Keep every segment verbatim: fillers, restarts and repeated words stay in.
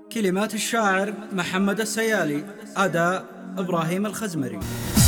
كلمات الشاعر محمد السيالي، أداء إبراهيم الخزمري.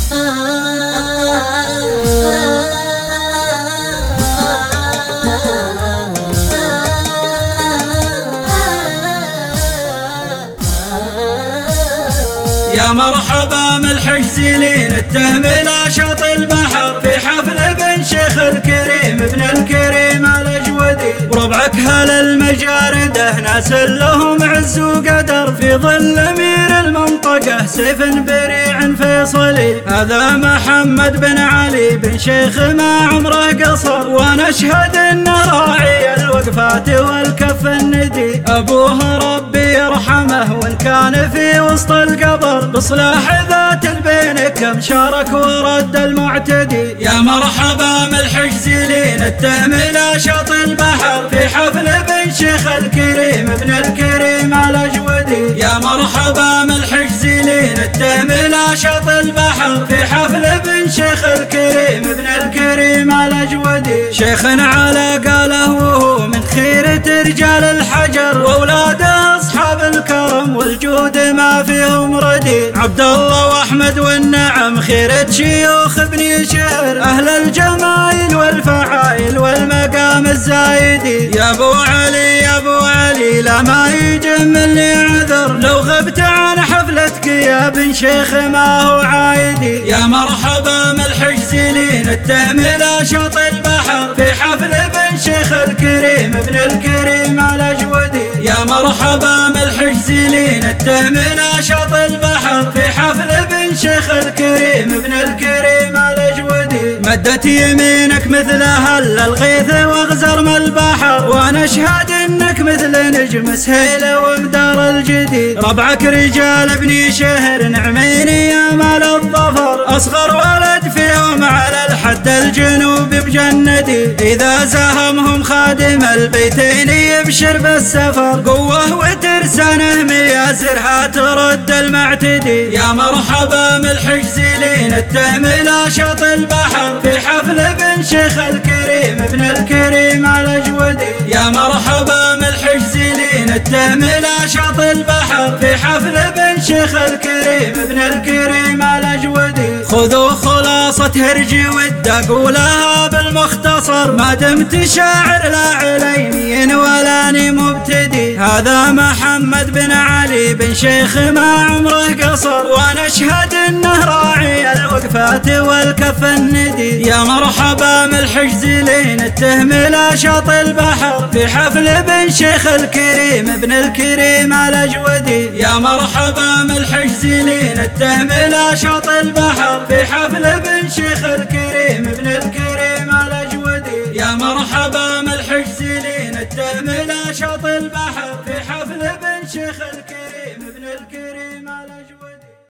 يا مرحبا ملحج زيلين التهم لا شط البحر في حفل بن شيخ الكريم ابن الكريم الأجودي، وربعك هل المجارده ناس لهم عز وقدر في ظل أمير المنطقة سيف بريع فيصلي. هذا محمد بن علي بن شيخ ما عمره قصر، ونشهد انه راعي الوقفات والكف الندي. ابوه ربي يرحمه وان كان في وسط القبر، بصلاح ذات البين كم شارك ورد المعتدي. يا مرحبا ملحج زيلين التهم لا شط البحر في حفل بن شيخ الكريم ابن الكريم الأجودي. يا مرحبا ملحج زيلين التهم لا شط البحر في حفل بن شيخ الكريم ابن الكريم الأجودي. شيخ على قاله وهو من خيرة رجال الحجر، واولاده اصحاب الكرم والجود ما فيهم ردي. عبد الله واحمد والنعم خيرة شيوخ ابن شهر، اهل الجمايل والفعايل والمقام الزايدي. يا ابو علي يا ابو علي لا ما يجمل لي عذر، لو غبت عن حفلتك يا بن شيخ ما هو عايدي. يا مرحبا ملحج زيلين التهم لا شط البحر في حفل بن شيخ الكريم ابن الكريم الأجودي. يا مرحبا ملحج زيلين التهم لا شط البحر في حفل بن شيخ الكريم ابن الكريم الأجودي. مدت يمينك مثل هل الغيث واغزر من البحر، ونشهد انك مثل نجم سهيل ومدار الجدي. ربعك رجال ابن شهر نعمين يا مال الظفر، اصغر ولد فيهم على الحد الجنوبي بجندي. اذا زاهمهم خادم البيتين يبشر بالسفر، قوه وترسانه مياسرها ترد المعتدي. يا مرحبا ملحج زيلين التهم لا شط البحر في حفل بن شيخ الكريم ابن الكريم الأجودي. يا مرحبا ملحج زيلين التهم لا شط البحر في حفل بن شيخ الكريم ابن الكريم الأجودي. خذوا خلاصة هرجي ود اقولها بالمختصر، ما دمت شاعر لا عليني ولاني مبتدي. هذا محمد بن علي بن شيخ ما عمره قصر، ونشهد انه راعي الوقفات والكف الندي. يا مرحبا ملحج زيلين التهم لا شط البحر في حفل بن شيخ الكريم ابن الكريم الأجودي. يا مرحبا ملحج زيلين التهم لا شط البحر في حفل بن شيخ الكريم ابن الكريم الأجودي. يا مرحبا